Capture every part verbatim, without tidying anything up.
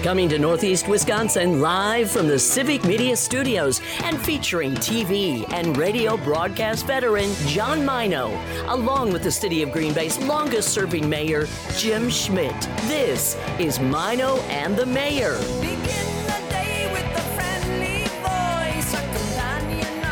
Coming to Northeast Wisconsin live from the Civic Media Studios and featuring T V and radio broadcast veteran John Mino, along with the City of Green Bay's longest-serving mayor, Jim Schmidt. This is Mino and the Mayor. Begin the day with a friendly voice, a companion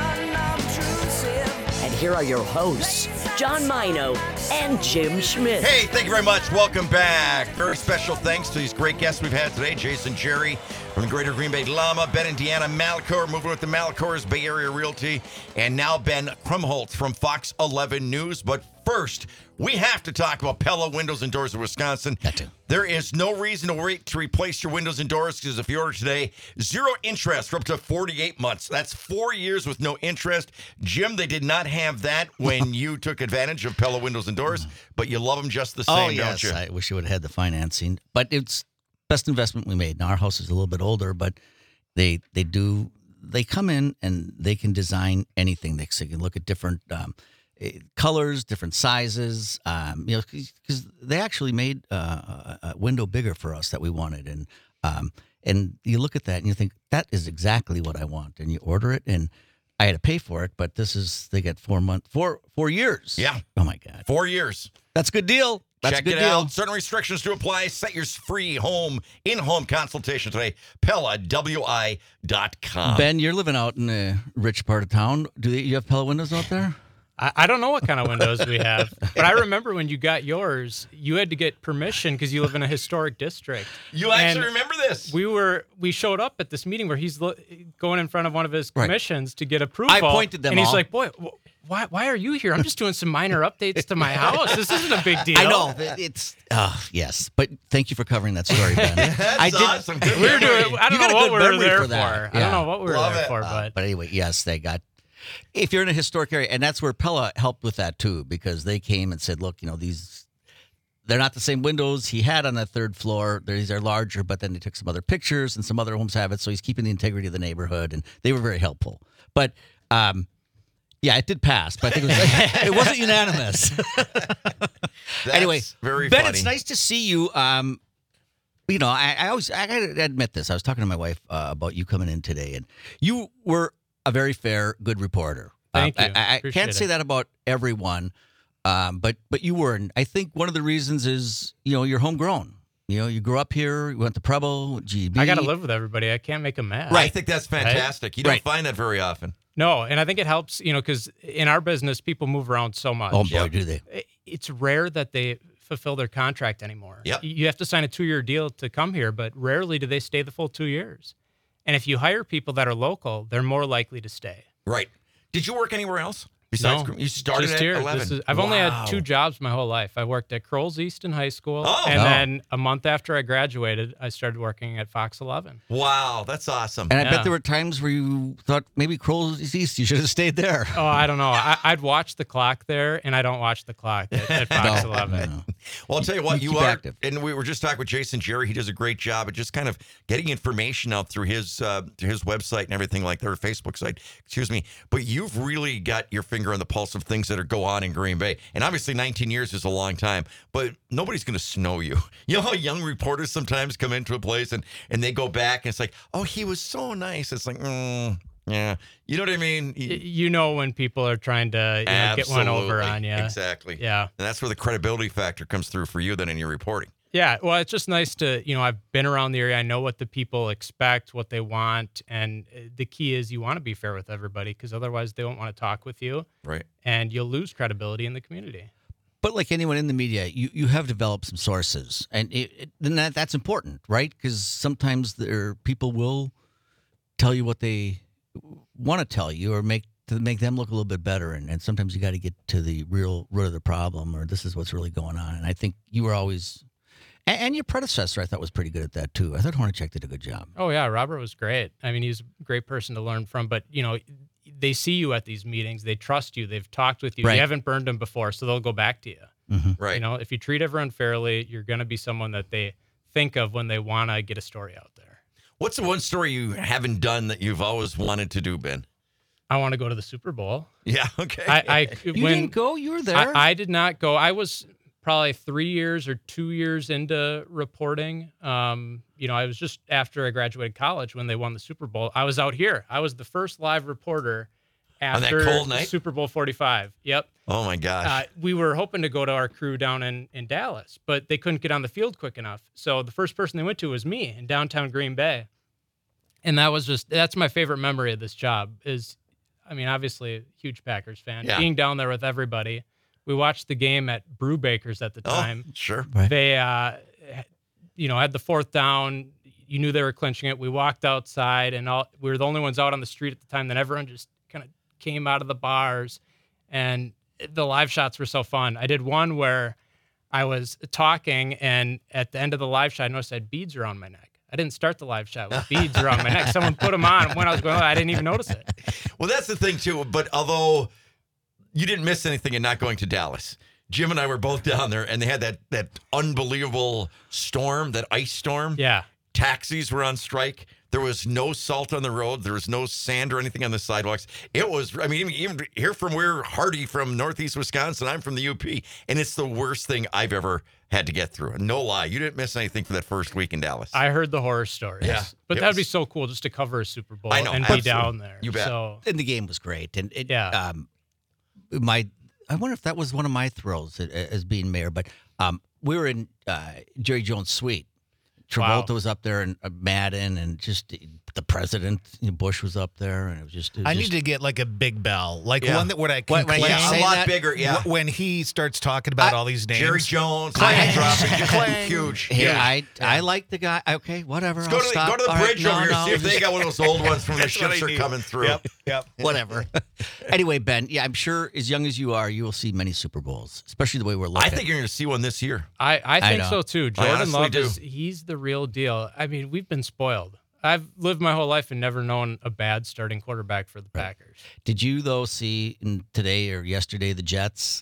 unobtrusive. And here are your hosts, John Mino and Jim Schmidt. Hey, thank you very much. Welcome back. Very special thanks to these great guests we've had today. Jason Jerry from the Greater Green Bay Llama, Ben and Deanna Malcor, moving with the Malcors, Bay Area Realty, and now Ben Krumholtz from Fox eleven News. But first, we have to talk about Pella Windows and Doors of Wisconsin. Got to. There is no reason to wait to replace your windows and doors because if you order today, zero interest for up to forty-eight months. That's four years with no interest. Jim, they did not have that when you took advantage of Pella Windows and Doors, but you love them just the same, oh, yes. don't you? I wish you would have had the financing, but it's best investment we made. Now, our house is a little bit older, but they they do, they come in and they can design anything. They can look at different um, colors, different sizes, um, you know, because they actually made uh, a window bigger for us that we wanted. And um, and you look at that and you think, that is exactly what I want. And you order it, and I had to pay for it, but this is, they get four months, four, four years. Yeah. Oh, my God. Four years. That's a good deal. That's Check a good it deal. out. Certain restrictions do apply. Set your free home, in-home consultation today. Pella W I dot com. Ben, you're living out in a rich part of town. Do you have Pella windows out there? I, I don't know what kind of windows we have, but I remember when you got yours, you had to get permission because you live in a historic district. You actually And remember this? We were we showed up at this meeting where he's lo- going in front of one of his Right. commissions to get approval. I pointed them and he's all. like, "Boy, wh- why why are you here? I'm just doing some minor updates to my house. This isn't a big deal." I know. It's, oh, yes. But thank you for covering that story, Ben. That's I did. awesome. Good We were memory. doing. I don't You got know a what good we were memory there for for. that. I Yeah. don't know what we were Love there it. for, Uh, but but anyway, yes, they got. If you're in a historic area, and that's where Pella helped with that too, because they came and said, look, you know, these, they're not the same windows he had on that third floor. These are larger, but then they took some other pictures, and some other homes have it, so he's keeping the integrity of the neighborhood, and they were very helpful. But, um, yeah, it did pass, but I think it, was, it wasn't unanimous. That's Anyway, very Ben, funny. it's nice to see you. Um, you know, I, I always, I gotta admit this. I was talking to my wife uh, about you coming in today, and you were a very fair, good reporter. Thank Um, you. I, I Appreciate can't say it. that about everyone, um, but but you were. And I think one of the reasons is, you know, you're homegrown. You know, you grew up here, you went to Preble, G B. I got to live with everybody. I can't make them mad. I think that's fantastic. You don't Right. find that very often. No, and I think it helps, you know, because in our business, people move around so much. Oh, boy, Yep. do they. It's rare that they fulfill their contract anymore. Yep. You have to sign a two-year deal to come here, but rarely do they stay the full two years. And if you hire people that are local, they're more likely to stay. Right. Did you work anywhere else? Besides, No, you started just at here. eleven. This is, I've only Wow. had two jobs my whole life. I worked at Kroll's East in high school, Oh. and Oh. then a month after I graduated, I started working at Fox eleven. Wow, that's awesome. And I Yeah. bet there were times where you thought maybe Kroll's East, you should have stayed there. Oh, I don't know. I, I'd watch the clock there, and I don't watch the clock at, at Fox No, eleven. no. Well, I'll tell you what, You you keep are, active. and we were just talking with Jason Jerry. He does a great job at just kind of getting information out through his uh, through his website and everything like that, or Facebook site. Excuse me. But you've really got your finger on the pulse of things that are go on in Green Bay. And obviously, nineteen years is a long time, but nobody's going to snow you. You know how young reporters sometimes come into a place and and they go back and it's like, oh, he was so nice. It's like, mm, yeah, you know what I mean. Y- You know when people are trying to you know, get one over Absolutely. on you. Exactly. Yeah. And that's where the credibility factor comes through for you then in your reporting. Yeah, well, it's just nice to, you know, I've been around the area. I know what the people expect, what they want. And uh, the key is you want to be fair with everybody because otherwise they won't want to talk with you Right. and you'll lose credibility in the community. But like anyone in the media, you, you have developed some sources, and it, it, then that that's important, right? Because sometimes there people will tell you what they want to tell you, or make to make them look a little bit better, and, and sometimes you got to get to the real root of the problem, or this is what's really going on. And I think you were always, and, and your predecessor, I thought was pretty good at that too. I thought Hornacek did a good job. Oh, yeah, Robert was great. I mean, he's a great person to learn from. But, you know, they see you at these meetings. They trust you. They've talked with you. Right. You haven't burned them before, so they'll go back to you. Right. You know, if you treat everyone fairly, you're going to be someone that they think of when they want to get a story out there. What's the one story you haven't done that you've always wanted to do, Ben? I want to go to the Super Bowl. Yeah, okay. I, I You when didn't go. You were there. I, I did not go. I was probably three years or two years into reporting. Um, you know, I was just after I graduated college when they won the Super Bowl. I was out here. I was the first live reporter On that after cold night? Super Bowl forty-five. Yep. Oh my gosh. Uh, we were hoping to go to our crew down in, in Dallas, but they couldn't get on the field quick enough. So the first person they went to was me in downtown Green Bay. And that was just, that's my favorite memory of this job is, I mean, obviously a huge Packers fan, Yeah. being down there with everybody. We watched the game at Brewbaker's at the oh, time. sure. Right. They, uh, you know, had the fourth down. You knew they were clinching it. We walked outside, and all we were the only ones out on the street at the time. Then everyone just kind of came out of the bars, and the live shots were so fun. I did one where I was talking, and at the end of the live shot, I noticed I had beads around my neck. I didn't start the live shot with beads around my neck. Someone put them on when I was going, oh, I didn't even notice it. Well, that's the thing, too. But although you didn't miss anything in not going to Dallas, Jim and I were both down there, and they had that that unbelievable storm, that ice storm. Yeah. Taxis were on strike. There was no salt on the road. There was no sand or anything on the sidewalks. It was, I mean, even, even here from where Hardy from Northeast Wisconsin, I'm from the U P, and it's the worst thing I've ever had to get through. No lie. You didn't miss anything for that first week in Dallas. I heard the horror stories. Yeah. But It that would be was- so cool just to cover a Super Bowl I know, and be absolutely. down there. You bet. So, And the game was great. And it, Yeah. um, my, I wonder if that was one of my thrills a- as being mayor. But um, we were in uh, Jerry Jones' suite. Travolta Wow. was up there, and uh, Madden, and just the president, you know, Bush was up there, and it was just. It was I just, need to get like a big bell, like Yeah. one that where I can When- when you clang. yeah, say a lot that- bigger. Yeah. Wh- When he starts talking about I- all these names. Jerry Jones, Clang. name dropping, just Clang. huge. Hey, huge. I I like the guy. Okay, whatever. Let's go I'll to the, stop. go to the All right, bridge no, over here, no, see if they just- got one of those old ones from the That's what ships I are need. coming through. Yep, yep. whatever. Anyway, Ben, yeah, I'm sure as young as you are, you will see many Super Bowls, especially the way we're looking. I think you're going to see one this year. I, I think know. so too. I Jordan honestly Love do. is he's the real deal. I mean, we've been spoiled. I've lived my whole life and never known a bad starting quarterback for the Packers. Did you though see in today or yesterday the Jets?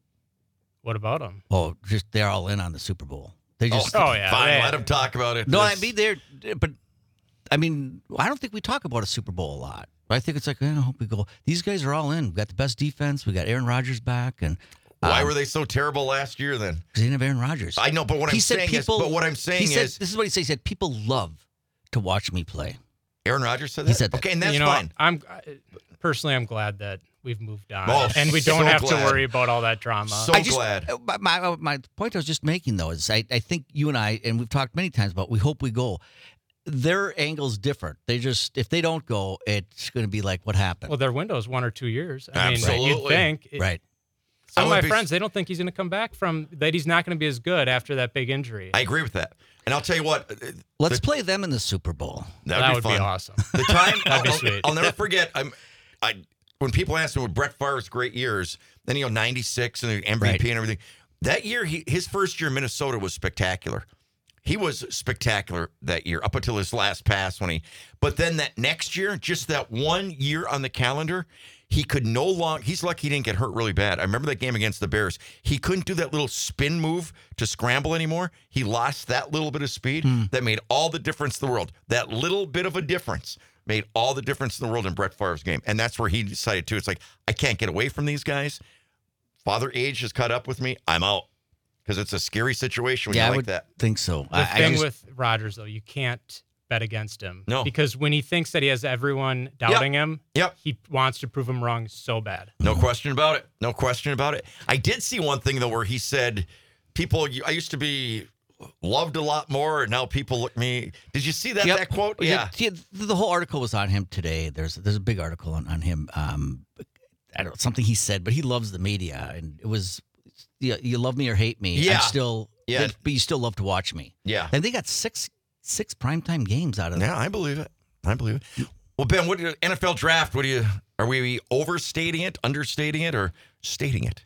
What about him? Oh, just they're all in on the Super Bowl. They just Oh, yeah. Fine, They- let him talk about it. no. I This- mean they're, but I mean I don't think we talk about a Super Bowl a lot. I think it's like, eh, I hope we go. These guys are all in. We got the best defense. We got Aaron Rodgers back, and why um, were they so terrible last year then? Because they didn't have Aaron Rodgers. I know, but what he I'm said saying people. is, but what I'm saying he said, is, this is what he said. He said people love to watch me play. Aaron Rodgers said that. He said that. Okay, and that's you know, fine. I'm I- personally I'm glad that we've moved on Oh, and we don't so have glad. to worry about all that drama. So I just, glad. uh, My, my my point I was just making though is I, I think you and I and we've talked many times about we hope we go. Their angle's different. They just if they don't go, it's going to be like what happened. well, their window's one or two years. I mean, you'd Absolutely. think. it- right. Some I of my would be- friends, they don't think he's going to come back from that. He's not going to be as good after that big injury. I agree with that. And I'll tell you what, uh, Let's the- play them in the Super Bowl. that'd that be would fun. be awesome. The time That'd be I'll, sweet. I'll never forget. I'm, I when people ask me with Brett Favre's great years, then you know ninety-six and the M V P Right. and everything. That year, he, his first year in Minnesota was spectacular. He was spectacular that year up until his last pass when he. But then that next year, just that one year on the calendar, he could no longer. He's lucky he didn't get hurt really bad. I remember that game against the Bears. He couldn't do that little spin move to scramble anymore. He lost that little bit of speed that made all the difference in the world. That little bit of a difference made all the difference in the world in Brett Favre's game. And that's where he decided to. It's like, I can't get away from these guys. Father age has caught up with me. I'm out. Because it's a scary situation when yeah, you I like would that. think so. The I, I thing just- with Rodgers, though, you can't bet against him. No. Because when he thinks that he has everyone doubting him, Yep. he wants to prove him wrong so bad. No question about it. No question about it. I did see one thing, though, where he said, people, I used to be loved a lot more, and now people look me. Did you see that, Yep. that quote? Well, Yeah. yeah, the whole article was on him today. There's there's a big article on, on him. Um, I don't know, something he said, but he loves the media, and it was you, you love me or hate me. Yeah. I'm still Yeah. but you still love to watch me. Yeah. And they got six six primetime games out of Yeah, I believe it. I believe it. Well, Ben, what do you, N F L draft? What do you? Are we overstating it, understating it, or stating it?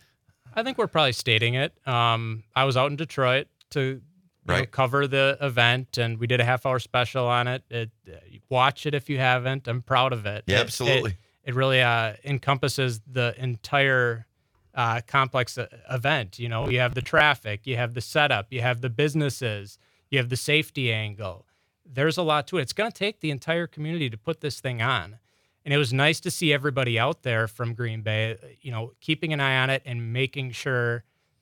I think we're probably stating it. Um, I was out in Detroit to you know, Right. cover the event, and we did a half hour special on it. it uh, watch it if you haven't. I'm proud of it. Yeah, It- absolutely. It, it really uh, encompasses the entire uh, complex uh, event. You know, you have the traffic, you have the setup, you have the businesses, you have the safety angle. There's a lot to it. It's going to take the entire community to put this thing on. And it was nice to see everybody out there from Green Bay, you know, keeping an eye on it and making sure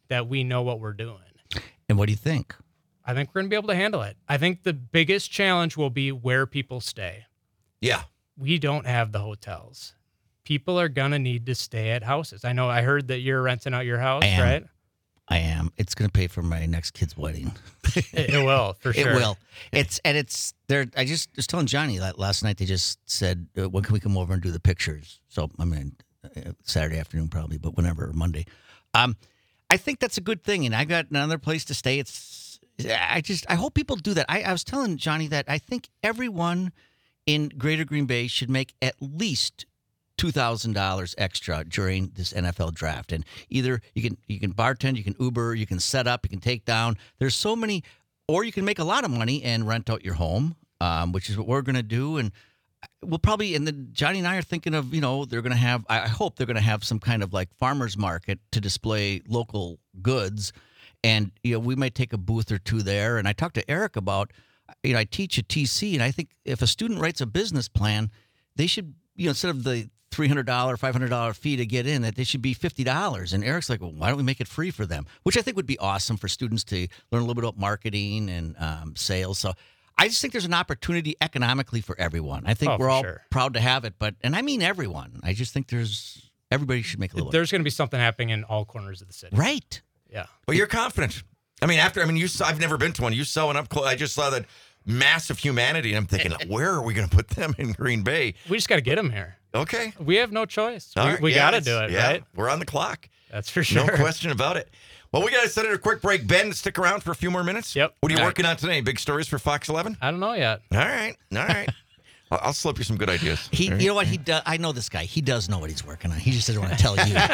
that we know what we're doing. And what do you think? I think we're going to be able to handle it. I think the biggest challenge will be where people stay. Yeah. We don't have the hotels. People are going to need to stay at houses. I know I heard that you're renting out your house, I am. right? I am. It's going to pay for my next kid's wedding. It, it will, for sure. It will. It's and it's there. I just was telling Johnny that last night. They just said, uh, "When can we come over and do the pictures?" So I mean, uh, Saturday afternoon probably, but whenever or Monday. Um, I think that's a good thing, and I got another place to stay. It's. I just. I hope people do that. I, I was telling Johnny that I think everyone in Greater Green Bay should make at least two thousand dollars extra during this N F L draft, and either you can you can bartend, you can Uber, you can set up, you can take down. There's so many, or you can make a lot of money and rent out your home, um, which is what we're going to do. And we'll probably, and then Johnny and I are thinking of, you know, they're going to have. I hope they're going to have some kind of like farmers market to display local goods, and you know we might take a booth or two there. And I talked to Eric about, you know, I teach at T C, and I think if a student writes a business plan, they should, you know, instead of the three hundred dollars, five hundred dollars fee to get in, that they should be fifty dollars. And Eric's like, well, why don't we make it free for them? Which I think would be awesome for students to learn a little bit about marketing and um, sales. So I just think there's an opportunity economically for everyone. I think Oh, we're for all sure. proud to have it, but, and I mean everyone. I just think there's, everybody should make a little There's going to be something happening in all corners of the city. Right. Yeah. Well, you're confident. I mean, after, I mean, you saw, I've never been to one. You saw one up close. I just saw that mass of humanity, and I'm thinking, where are we going to put them in Green Bay? We just got to get them here. Okay. We have no choice. All we right. we Yeah, got to it's- do it, yeah, right? We're on the clock. That's for sure. No question about it. Well, we got to set it a quick break. Ben, stick around for a few more minutes. Yep. What are you All right. working on today? Big stories for Fox eleven? I don't know yet. All right. All right. I'll, I'll slip you some good ideas. He, All right. you know what he does? I know this guy. He does know what he's working on. He just doesn't want to tell you.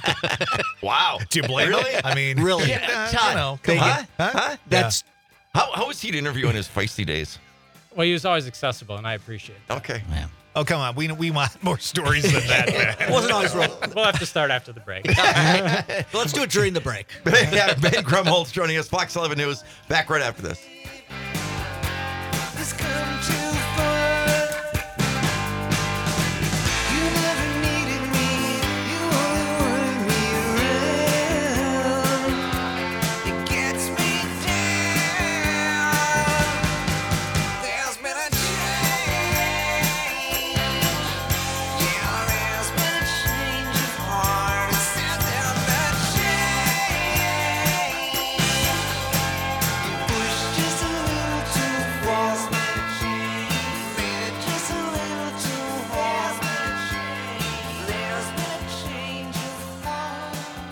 Wow. Do you blame Really? him? I mean, Really? uh, Todd, you know, they- come on. Huh? Huh? Huh? That's How, how was he to interview in his feisty days? Well, he was always accessible, and I appreciate it. Okay. yeah. Oh, come on. We we want more stories than that, man. Wasn't always wrong. We'll have to start after the break. Well, let's do it during the break. Yeah, Ben Krumholtz joining us, Fox eleven News. Back right after this. This come too far. You never needed me. You only wanted me around. It gets me down. There's been a change. Yeah, there's been a change of heart. It's out there that change. Push just a little too far. Made it just a little too hard. There's been a change of heart.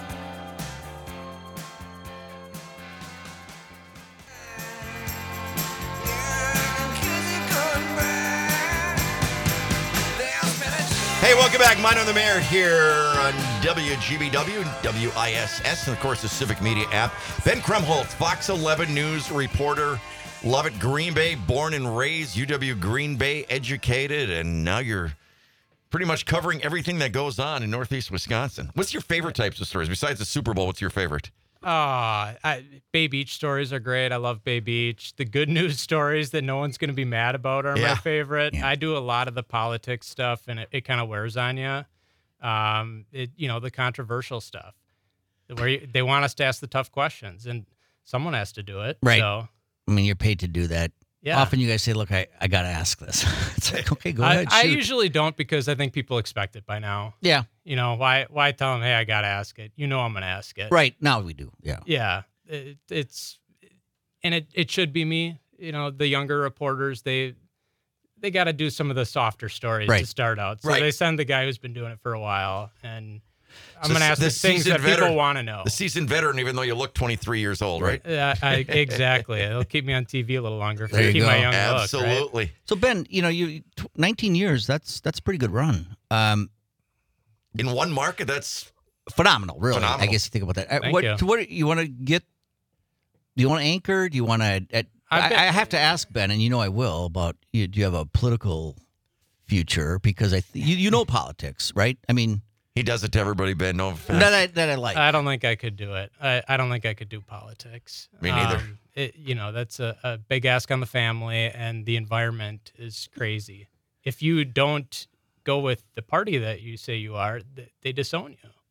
Yeah, 'cause you come back. There's been a change. Hey, welcome back. Mine on the Mayor here on W G B W, W I S S, and of course the Civic Media app. Ben Krumholtz, Fox eleven News reporter. Love it. Green Bay, born and raised, U W Green Bay, educated, and now you're pretty much covering everything that goes on in Northeast Wisconsin. What's your favorite types of stories? Besides the Super Bowl, what's your favorite? Ah, I, Bay Beach stories are great. I love Bay Beach. The good news stories that no one's going to be mad about are Yeah. my favorite. Yeah. I do a lot of the politics stuff, and it, it kind of wears on you. Um, it you know the controversial stuff where you, they want us to ask the tough questions, and someone has to do it. Right. So I mean, you're paid to do that. yeah. Often you guys say, look, I, I got to ask this. It's like, okay, go I, ahead. I shoot. usually don't because I think people expect it by now. yeah, You know why? Why tell them, hey, I got to ask it. You know I'm going to ask it. right. Now we do. Yeah. Yeah, it, it's and it, it should be me. You know, the younger reporters they they got to do some of the softer stories Right. to start out. So Right. they send the guy who's been doing it for a while, and I'm So going to ask the the things seasoned that veteran- people want to know. The seasoned veteran, even though you look twenty-three years old, right? Uh, I, exactly. It'll keep me on T V a little longer. If There I you keep go. my young look. Right? Absolutely. So Ben, you know, you tw- nineteen years. That's that's a pretty good run. Um, In one market, that's phenomenal, really. Phenomenal. I guess you think about that. Uh, Thank what you. to what you want to get? Do you want to anchor? Do you want to? I, I've been- I have to ask Ben, and you know I will. About you, do you have a political future? Because I th- you you know politics, right? I mean, he does it to everybody, Ben. No offense. that I that I like. I don't think I could do it. I, I don't think I could do politics. Me neither. Um, it, you know, that's a, a big ask on the family, and the environment is crazy. If you don't go with the party that you say you are, th- they disown you.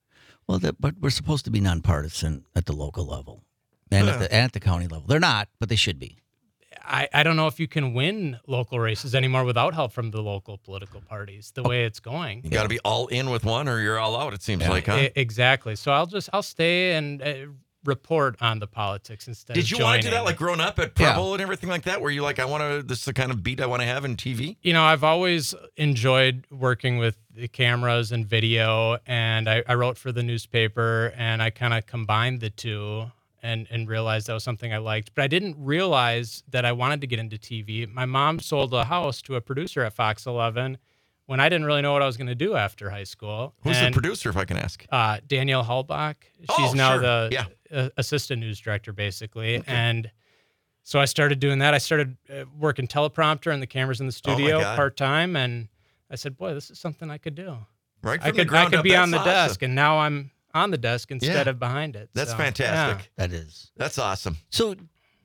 Well, that, but we're supposed to be nonpartisan at the local level and, at the, and at the county level. They're not, but they should be. I, I don't know if you can win local races anymore without help from the local political parties, the way it's going. You got to be all in with one or you're all out, it seems like, huh? E- exactly. So I'll just, I'll stay and uh, report on the politics instead Did of you want to do joining. that, like growing up at Preble and everything like that, where you like, I want to, this is the kind of beat I want to have in T V? You know, I've always enjoyed working with the cameras and video, and I, I wrote for the newspaper, and I kind of combined the two and, and realized that was something I liked. But I didn't realize that I wanted to get into T V. My mom sold a house to a producer at Fox eleven when I didn't really know what I was going to do after high school. Who's And, the producer, if I can ask? Uh, Danielle Hallbach. Oh, She's now sure. the Yeah. uh, assistant news director, basically. And so I started doing that. I started uh, working teleprompter and the cameras in the Oh, my studio God. part time. And I said, boy, this is something I could do. Right I from the could I ground could up, be on the that's awesome. desk, and now I'm on the desk instead Yeah. of behind it. That's So, fantastic. That is. That's awesome. So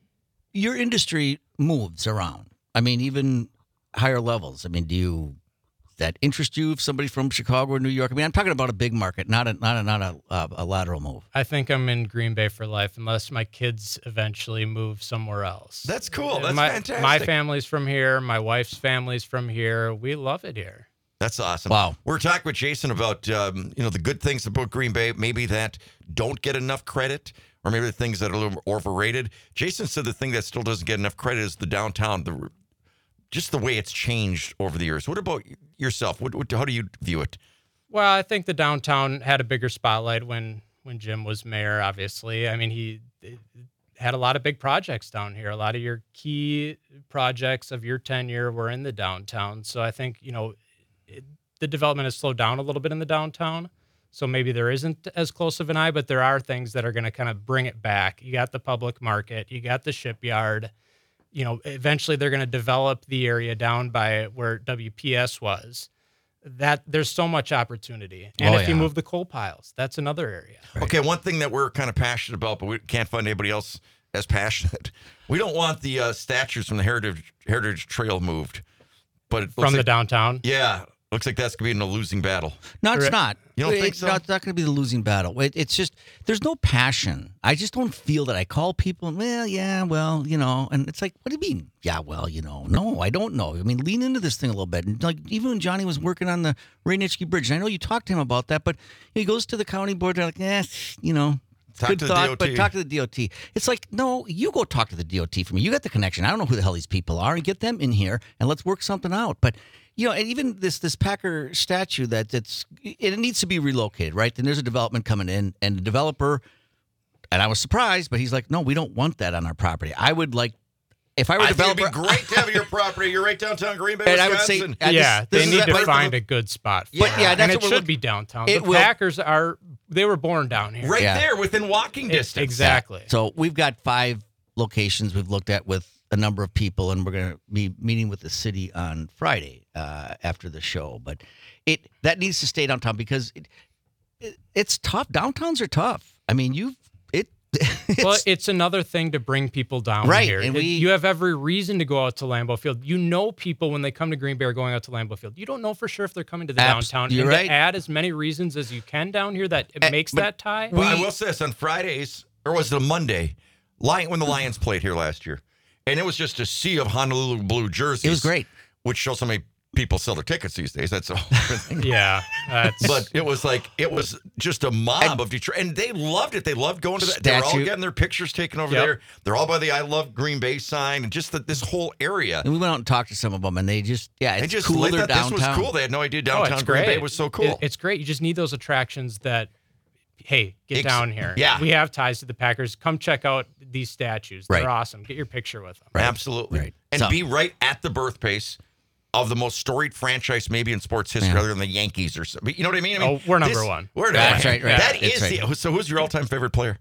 your industry moves around. I mean, even higher levels. I mean, do you that interest you if somebody from Chicago or New York? I mean, I'm talking about a big market, not a not a not a, uh, a lateral move. I think I'm in Green Bay for life unless my kids eventually move somewhere else. That's cool. That's my, fantastic. My family's from here. My wife's family's from here. We love it here. That's awesome. Wow. We're talking with Jason about um, you know the good things about Green Bay, maybe that don't get enough credit, or maybe the things that are a little overrated. Jason said the thing that still doesn't get enough credit is the downtown, the just the way it's changed over the years. What about yourself? What, what how do you view it? Well, I think the downtown had a bigger spotlight when when Jim was mayor. Obviously, I mean he had a lot of big projects down here. A lot of your key projects of your tenure were in the downtown. So I think you know it, the development has slowed down a little bit in the downtown. So maybe there isn't as close of an eye, but there are things that are going to kind of bring it back. You got the public market, you got the shipyard. You know, eventually they're going to develop the area down by where W P S was. That there's so much opportunity. And Oh, if you yeah. move the coal piles, that's another area. Okay, one thing that we're kind of passionate about, but we can't find anybody else as passionate. We don't want the uh, statues from the Heritage Heritage Trail moved, but it looks From the like, downtown. yeah, looks like that's gonna be in a losing battle. No, it's Correct. not. You don't It- think so? No, it's not going to be the losing battle. It, it's just there's no passion. I just don't feel that. I call people, well, yeah, well, you know, and it's like, what do you mean? Yeah, well, you know, no, I don't know. I mean, lean into this thing a little bit. And like even when Johnny was working on the Rainitzky Bridge, and I know you talked to him about that, but he goes to the county board. They're like, eh, you know. Talk Good to the thought, D O T. but talk to the D O T. It's like, no, you go talk to the D O T for me. You got the connection. I don't know who the hell these people are, and get them in here and let's work something out. But you know, and even this this Packer statue that it's it needs to be relocated, right? Then there's a development coming in, and the developer, and I was surprised, but he's like, no, we don't want that on our property. I would like, if I were a I think developer, it'd be great to have your property. You're right downtown Green Bay, And I would say- Wisconsin. I yeah, just- this they is need that to part of the- find a good spot. For But, it. yeah, that's and what it we're should look- be downtown. it the will- Packers are they were born down here. right Yeah. there within walking It- distance. exactly. So we've got five locations we've looked at with a number of people, and we're going to be meeting with the city on Friday uh, after the show. But it that needs to stay downtown because it, it, it's tough. Downtowns are tough. I mean, you've it. It's, Well, it's another thing to bring people down Right, here. and It- we- you have every reason to go out to Lambeau Field. You know people when they come to Green Bay are going out to Lambeau Field. You don't know for sure if they're coming to the Abs- downtown. you're and right. to add as many reasons as you can down here that it Eh, makes but that tie. Well, I will say this on Fridays, or was it a Monday? Lion when the Lions played here last year, and it was just a sea of Honolulu blue jerseys. It was great. which shows how many people sell their tickets these days. That's all. yeah, that's, But it was like it was just a mob And- of Detroit, and they loved it. They loved going to that. They were all Statue. getting their pictures taken over Yep. there. They're all by the "I love Green Bay" sign, and just the, this whole area. And we went out and talked to some of them, and they just yeah, it's They just cool. they They're thought this was downtown. cool. They had no idea oh, downtown it's Green great. Bay was so cool. It- it's great. You just need those attractions that, hey, get Ex- down here. yeah. we have ties to the Packers. Come check out these statues. They're Right. awesome. Get your picture with them. Right. Absolutely, Right. and So- be right at the birthplace of the most storied franchise maybe in sports history, Yeah. other than the Yankees or something. You know what I mean? I mean, Oh, we're number this- one. We're That's number right, one. right. That That's is right. the. So, who's your all-time favorite player?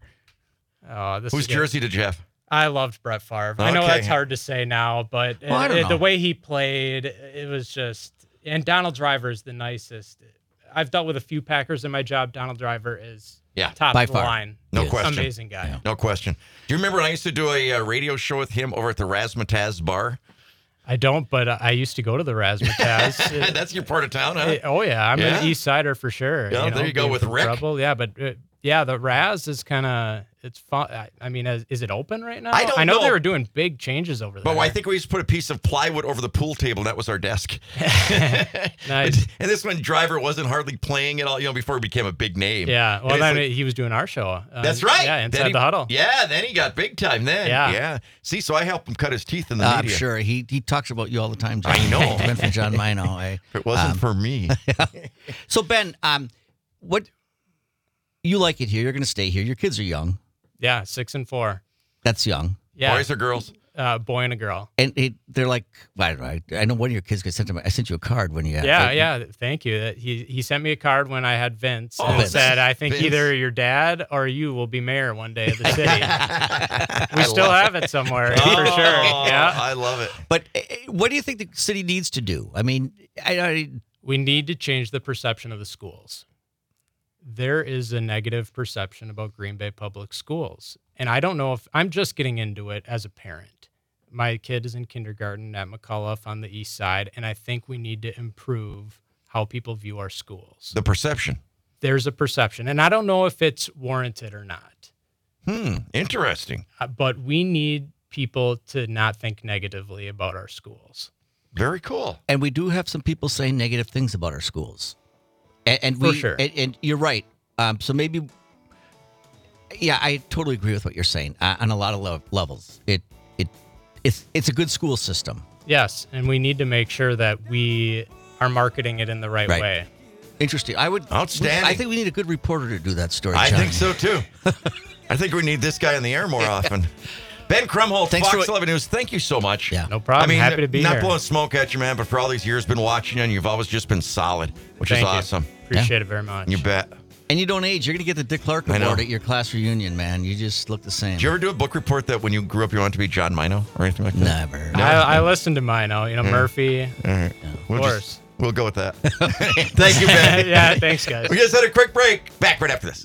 Oh, this Whose is good. jersey did you have? I loved Brett Favre. I know Okay. that's hard to say now, but Well, I uh, don't the know. way he played, it was just. And Donald Driver is the nicest. I've dealt with a few Packers in my job. Donald Driver is Yeah, top by of the far. line. No Yes. question. Amazing guy. No question. Do you remember when I used to do a uh, radio show with him over at the Razzmatazz Bar? I don't, but I used to go to the Razzmatazz. It- That's your part of town, huh? it- oh yeah, I'm Yeah? an East Sider for sure. Yeah, there you go being with from Rick. Trouble. Yeah, but uh, yeah, the Raz is kind of it's fun. I, I mean, is, is it open right now? I don't I know, know. they were doing big changes over there. But I think we just put a piece of plywood over the pool table, and that was our desk. Nice. And this one, Driver wasn't hardly playing it all, you know, before he became a big name. Yeah, well And it's then like- he was doing our show. um, That's right. Yeah, Then inside he- the huddle. Yeah, then he got big time then. Yeah. Yeah. See, so I helped him cut his teeth in the Uh, I'm media. sure he he talks about you all the time. John. I know. Ben from John Mino. I, If it wasn't um, for me. So Ben, um, what you like it here? You're going to stay here. Your kids are young. Yeah, six and four. That's young, Yeah, Boys or girls? uh, boy and a girl. and it, they're like, I, I, I know one of your kids got sent to me. I sent you a card when you. had- Yeah, like, yeah. Thank you. That- He he sent me a card when I had Vince, Oh, and it Vince. said, "I think Vince. either your dad or you will be mayor one day of the city." We still have it somewhere for sure. Oh, Yeah, I love it. But uh, what do you think the city needs to do? I mean, I, I we need to change the perception of the schools. There is a negative perception about Green Bay Public Schools, and I don't know if I'm just getting into it as a parent. My kid is in kindergarten at McCullough on the east side, and I think we need to improve how people view our schools. The perception. There's a perception, and I don't know if it's warranted or not, Hmm. Interesting. uh, but we need people to not think negatively about our schools. Very cool. and we do have some people saying negative things about our schools, and, and For we, sure. and, and you're right. Um, so maybe, yeah, I totally agree with what you're saying uh, on a lot of le- levels. It it it's it's a good school system. Yes, and we need to make sure that we are marketing it in the right, Right. way. Interesting. I would. Outstanding. I think we need a good reporter to do that story. I John. think so too. I think we need this guy on the air more often. Ben Krumholtz, Thanks Fox for- eleven News. Thank you so much. Yeah. No problem. I mean, Happy to be not here. blowing smoke at you, man, but for all these years, been watching you, and you've always just been solid, which Thank is you. awesome. Appreciate it very much. You bet. And you don't age. You're going to get the Dick Clark I know. Award at your class reunion, man. You just look the same. Did you ever do a book report that when you grew up you wanted to be John Mino or anything like that? Never. I, I listened to mine. You know, Murphy. All right. We'll Of just- course. we'll go with that. Thank you, Ben. Yeah, thanks, guys. We just had a quick break. Back right after this.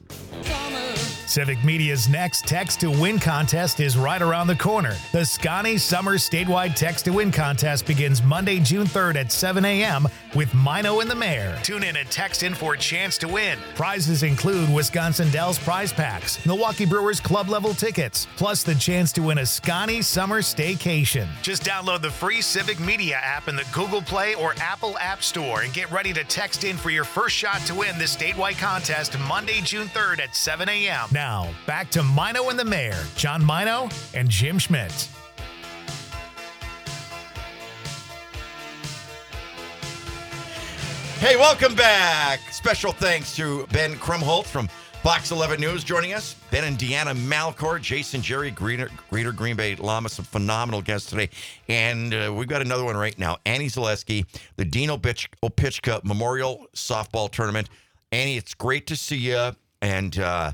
Civic Media's next Text to Win contest is right around the corner. The Scani Summer Statewide Text to Win contest begins Monday, June third at seven a.m. with Mino and the Mayor. Tune in and text in for a chance to win. Prizes include Wisconsin Dells prize packs, Milwaukee Brewers club level tickets, plus the chance to win a Scani Summer Staycation. Just download the free Civic Media app in the Google Play or Apple App Store and get ready to text in for your first shot to win this statewide contest Monday, June third at seven a.m. Now, back to Mino and the Mayor, John Mino and Jim Schmidt. Hey, welcome back. Special thanks to Ben Krumholtz from Fox eleven News joining us. Ben and Deanna Malcourt, Jason Jerry, Greater, Greater Green Bay Llama, some phenomenal guests today. And uh, we've got another one right now. Annie Zaleski, the Dean Opich- Opichka Memorial Softball Tournament. Annie, it's great to see you. And uh,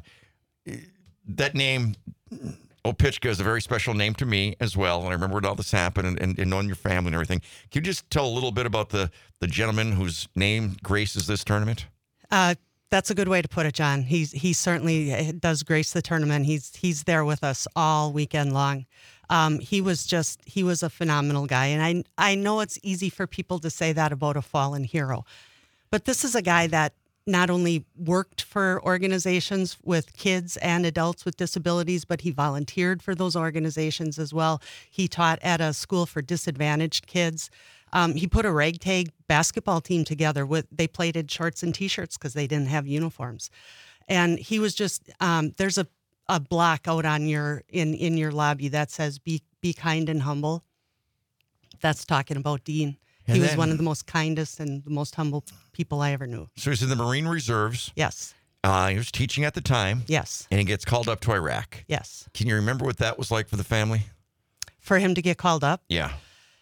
that name, Opichka, is a very special name to me as well. And I remember when all this happened and, and, and knowing your family and everything. Can you just tell a little bit about the, the gentleman whose name graces this tournament? Uh, that's a good way to put it, John. He's he certainly does grace the tournament. He's he's there with us all weekend long. Um, he was just he was a phenomenal guy, and I I know it's easy for people to say that about a fallen hero, but this is a guy that not only worked for organizations with kids and adults with disabilities, but he volunteered for those organizations as well. He taught at a school for disadvantaged kids. Um, he put a ragtag basketball team together. With they played in shorts and T-shirts because they didn't have uniforms, and he was just um, there's a, a block out on your in in your lobby that says "Be be kind and humble." That's talking about Dean. He And was then- one of the most kindest and the most humble people I ever knew. So he's in the Marine Reserves. Yes, Uh, he was teaching at the time, yes, and he gets called up to Iraq. yes. Can you remember what that was like for the family? For him to get called up, Yeah.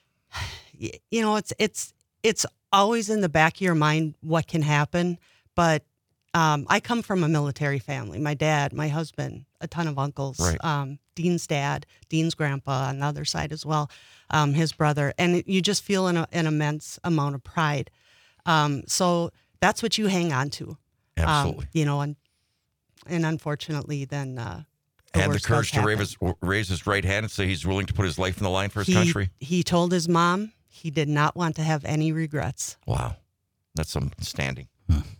y- you know, it's it's it's always in the back of your mind what can happen. But um, I come from a military family. My dad, my husband, a ton of uncles. Right. Um, Dean's dad, Dean's grandpa on the other side as well. Um, his brother, and it, you just feel an, an immense amount of pride. Um, so that's what you hang on to. Absolutely. Um, you know, and and unfortunately, then uh, the and the worst courage does to raise happen. his, raise his right hand and say he's willing to put his life in the line for his he, country. He told his mom he did not want to have any regrets. Wow. That's some standing.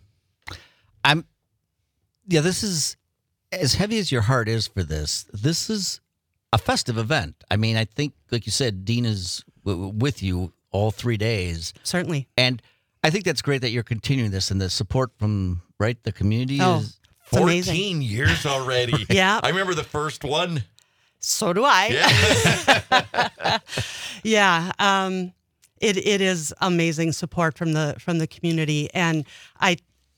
I'm, yeah, this is, as heavy as your heart is for this, this is a festive event. I mean, I think, like you said, Dean is w- with you all three days. Certainly. And I think that's great that you're continuing this, and the support from, right, the community Oh, is. it's amazing. fourteen years already. Yeah. I remember the first one. So do I. Yeah. Yeah, um, it it is amazing support from the from the community, and I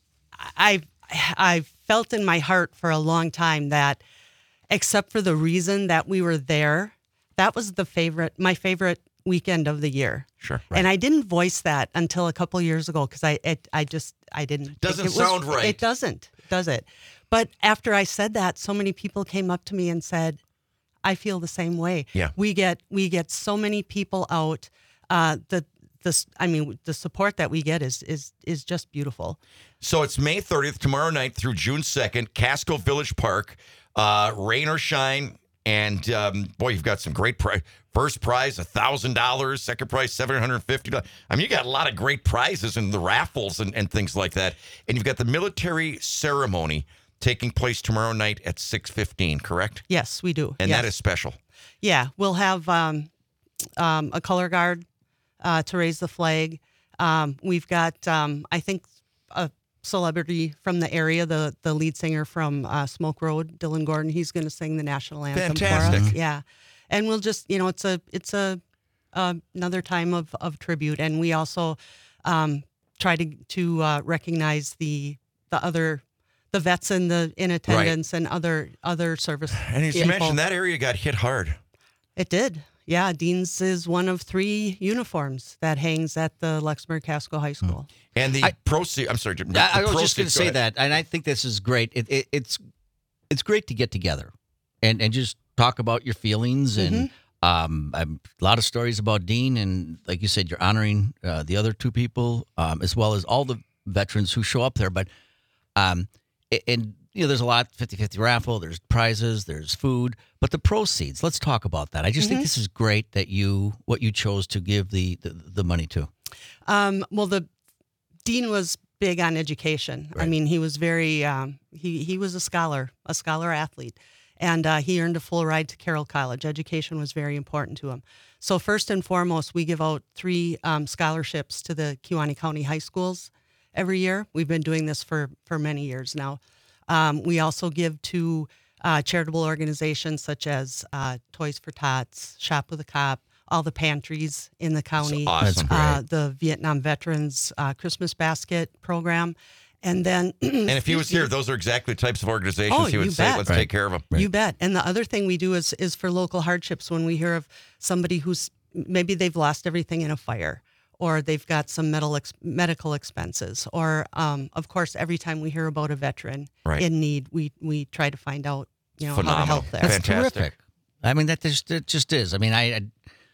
I I felt in my heart for a long time that, except for the reason that we were there, that was the favorite my favorite weekend of the year. Sure. And I didn't voice that until a couple years ago because I it, I just I didn't think Doesn't it was- sound right. It doesn't, does it? But after I said that, so many people came up to me and said, I feel the same way. Yeah. We get we get so many people out. Uh, the the I mean the support that we get is is is just beautiful. So it's May thirtieth, tomorrow night through June second, Casco Village Park, uh, rain or shine. And um, boy, you've got some great prize. First prize, one thousand dollars. Second prize, seven hundred fifty dollars. I mean, you got a lot of great prizes in the raffles and, and things like that. And you've got the military ceremony taking place tomorrow night at six fifteen, correct? Yes, we do. And yes. that is special. Yeah, we'll have um, um, a color guard uh, to raise the flag. Um, we've got, um, I think, a celebrity from the area, the the lead singer from uh, Smoke Road, Dylan Gordon. He's going to sing the national anthem for us. Fantastic. Yeah, and we'll just, you know, it's a it's a uh, another time of, of tribute, and we also um, try to to uh, recognize the the other. The vets in the in attendance and other other service. And as you people. mentioned, that area got hit hard. It did. Yeah, Dean's is one of three uniforms that hangs at the Luxembourg Casco High School. And the I- proceed, I'm sorry, Jim. I, I the was just going proceeds- to go say ahead. that, and I think this is great. It, it, it's it's great to get together and, and just talk about your feelings. And um, I'm, a lot of stories about Dean, and like you said, you're honoring uh, the other two people um, as well as all the veterans who show up there. But um, a- and you know, there's a lot fifty-fifty raffle. There's prizes. There's food. But the proceeds. Let's talk about that. I just think this is great that you what you chose to give the the, the money to. Um, well, the Dean was big on education. I mean, he was very um, he he was a scholar, a scholar athlete, and uh, he earned a full ride to Carroll College. Education was very important to him. So first and foremost, we give out three um, scholarships to the Kewaunee County high schools every year. We've been doing this for for many years now. Um, we also give to uh, charitable organizations such as uh, Toys for Tots, Shop with a Cop, all the pantries in the county, awesome. That's uh, the Vietnam Veterans uh, Christmas Basket Program. And then, And if he was here, those are exactly the types of organizations Oh, he would you say, bet. let's Right. take care of them. you bet. And the other thing we do is is for local hardships. When we hear of somebody who's maybe they've lost everything in a fire, or they've got some medical ex- medical expenses, or um, of course, every time we hear about a veteran Right. in need, we we try to find out you know how to Phenomenal. help there. That's That's Fantastic. terrific. I mean, that just it just is. I mean, I, I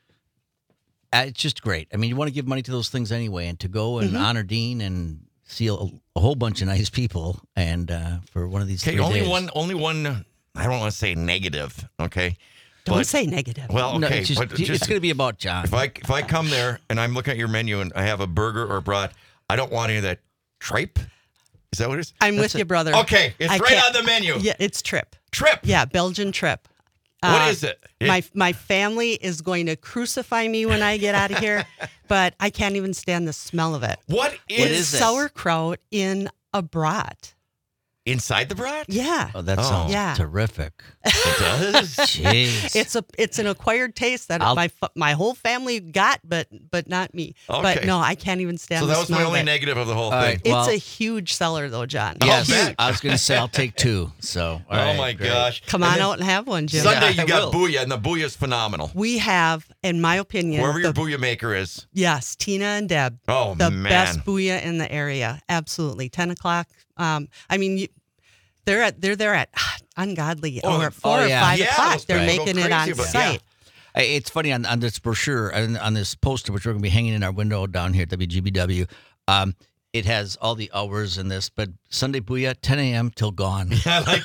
uh, it's just great. I mean, you want to give money to those things anyway, and to go and honor Dean and see a, a whole bunch of nice people, and uh, for one of these Okay, three only days. one, only one, I don't want to say negative, okay? Don't But- say negative. Well, No, okay, it's, just, but just, it's going to be about John. if I if I come there and I'm looking at your menu and I have a burger or a brat, I don't want any of that tripe. Is that what it is? I'm with you, brother. Okay, it's I right can't- on the menu. Yeah, it's trip. Trip. Yeah, Belgian trip. What Uh, is it? It- My my family is going to crucify me when I get out of here, but I can't even stand the smell of it. What is, What It's is it? sauerkraut in a brat. inside the brat? Yeah. Oh, that Oh. sounds Yeah. terrific. It does. Jeez. It's a it's an acquired taste that I'll- my fa- my whole family got, but but not me. Okay. But no, I can't even stand. So the that was my smell only of it. negative of the whole All thing. right. It's Well- a huge seller, though, John. yes, bet. I was going to say I'll take two. So, all Oh right, my great. gosh. Come And on then out and have one, Jim. Sunday Yeah, you I got will. Booyah, and the Booyah is phenomenal. We have, in my opinion, Wherever your the- Booyah maker is. yes, Tina and Deb. Oh, the man. best booyah in the area. Absolutely, ten o'clock. Um, I mean, you, they're at they're there at ungodly Oh, or four oh, or yeah. five Yeah, o'clock. those They're people go making it on crazy about- site. yeah. It's funny on, on this brochure and on this poster, which we're going to be hanging in our window down here at W G B W. Um, it has all the hours in this, but Sunday Booyah, ten a.m. till gone. I like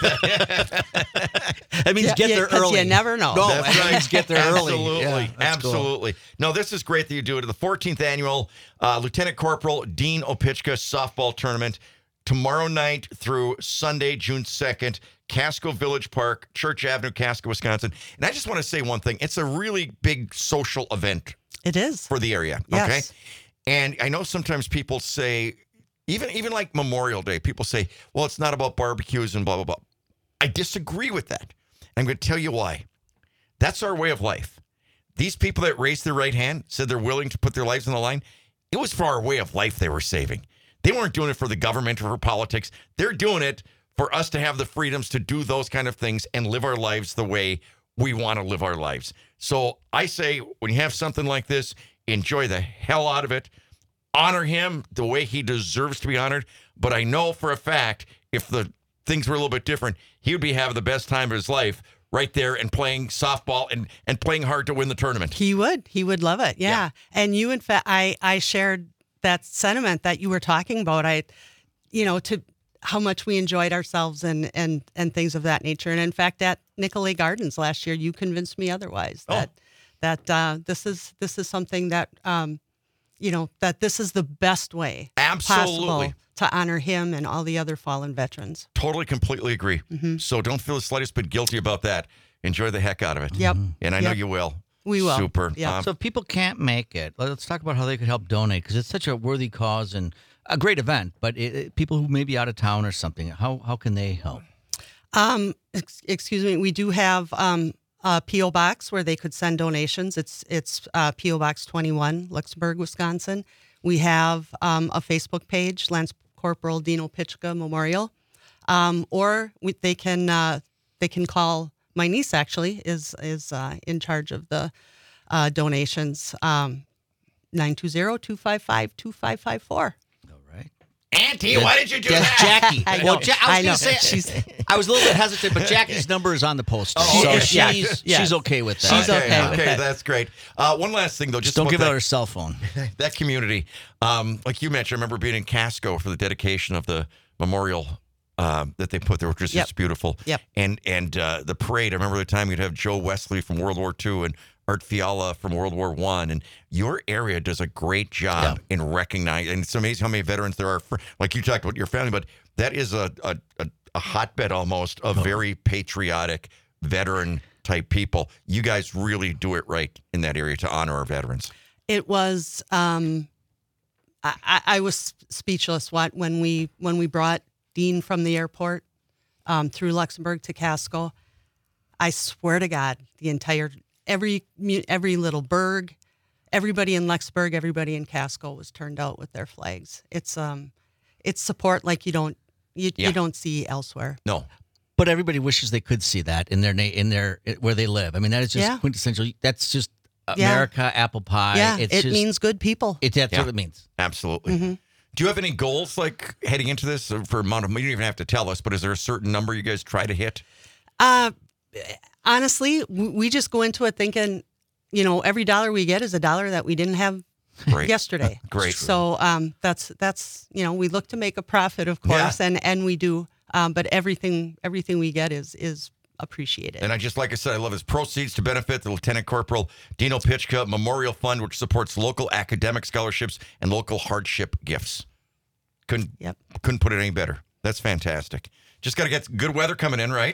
that. That means Yeah, get yeah, there 'cause you early. never know. No, That's that right. means get there early. Absolutely. Yeah, that's cool. Absolutely. No, this is great that you do it. The fourteenth annual uh, Lieutenant Corporal Dean Opichka softball tournament tomorrow night through Sunday, June second, Casco Village Park, Church Avenue, Casco, Wisconsin. And I just want to say one thing. It's a really big social event It is. for the area. Yes. Okay. And I know sometimes people say, even even like Memorial Day, people say, well, it's not about barbecues and blah, blah, blah. I disagree with that. I'm going to tell you why. That's our way of life. These people that raised their right hand, said they're willing to put their lives on the line, it was for our way of life they were saving. They weren't doing it for the government or for politics. They're doing it for us to have the freedoms to do those kind of things and live our lives the way we want to live our lives. So I say, when you have something like this, enjoy the hell out of it. Honor him the way he deserves to be honored. But I know for a fact, if the things were a little bit different, he would be having the best time of his life right there and playing softball and, and playing hard to win the tournament. He would. He would love it. Yeah. Yeah. And you, in fact, I, I shared that sentiment that you were talking about. I, you know, to how much we enjoyed ourselves and, and, and things of that nature. And in fact, at Nicolay Gardens last year, you convinced me otherwise that, Oh. that uh, this is, this is something that, um, you know, that this is the best way Absolutely. possible to honor him and all the other fallen veterans. Totally, completely agree. Mm-hmm. So don't feel the slightest bit guilty about that. Enjoy the heck out of it. Yep. And I know Yep. you will. We will. Super. Yep. Um, So if people can't make it, let's talk about how they could help donate, because it's such a worthy cause and a great event. But it, it- people who may be out of town or something, how how can they help? Um, ex- excuse me. We do have um, a P O box where they could send donations. It's it's uh, P O Box twenty-one, Luxembourg, Wisconsin. We have um, a Facebook page, Lance Corporal Dean Opichka Memorial, um, or we, they can uh, they can call. My niece actually is is uh, in charge of the uh, donations. Um, nine two zero, two five five, two five five four. All right. Auntie, why did you do That's that? Jackie. I well, know. Ja- I was I know. going to say, She's- I was a little bit hesitant, but Jackie's number is on the poster. Oh, so okay. she's, Yeah. she's Yes. okay with that. She's okay with okay, it. that's great. Uh, one last thing, though. Just Just don't about give that, out her cell phone. that community. Um, like you mentioned, I remember being in Casco for the dedication of the memorial um, that they put there, which was Yep. just beautiful. Yep. And and uh, the parade, I remember the time you'd have Joe Wesley from World War Two and Art Fiala from World War One, and your area does a great job in recognizing. And it's amazing how many veterans there are. For, like you talked about your family, but that is a a, a, a hotbed almost of very patriotic veteran type people. You guys really do it right in that area to honor our veterans. It was. Um, I, I I was speechless what when we when we brought Dean from the airport um, through Luxembourg to Casco. I swear to God, the entire every mu- every little burg, everybody in Luxembourg, everybody in Casco was turned out with their flags. It's um, it's support like you don't you, Yeah. you don't see elsewhere. No. But everybody wishes they could see that in their na- in their where they live. I mean, that is just Yeah. quintessential. That's just Yeah. America, apple pie. yeah, it's it just, means good people. it. That's Yeah. what it means. Absolutely. Mm-hmm. Do you have any goals like heading into this for amount of? You don't even have to tell us, but is there a certain number you guys try to hit? Uh, honestly, w- we just go into it thinking, you know, every dollar we get is a dollar that we didn't have Great. yesterday. Great. So um, that's that's you know, we look to make a profit, of course, Yeah. and and we do. Um, but everything everything we get is is appreciated. And I just, like I said, I love his proceeds to benefit the Lieutenant Corporal Dean Opichka Memorial Fund, which supports local academic scholarships and local hardship gifts. Couldn't Yep. couldn't put it any better. That's fantastic. Just got to get good weather coming in, right?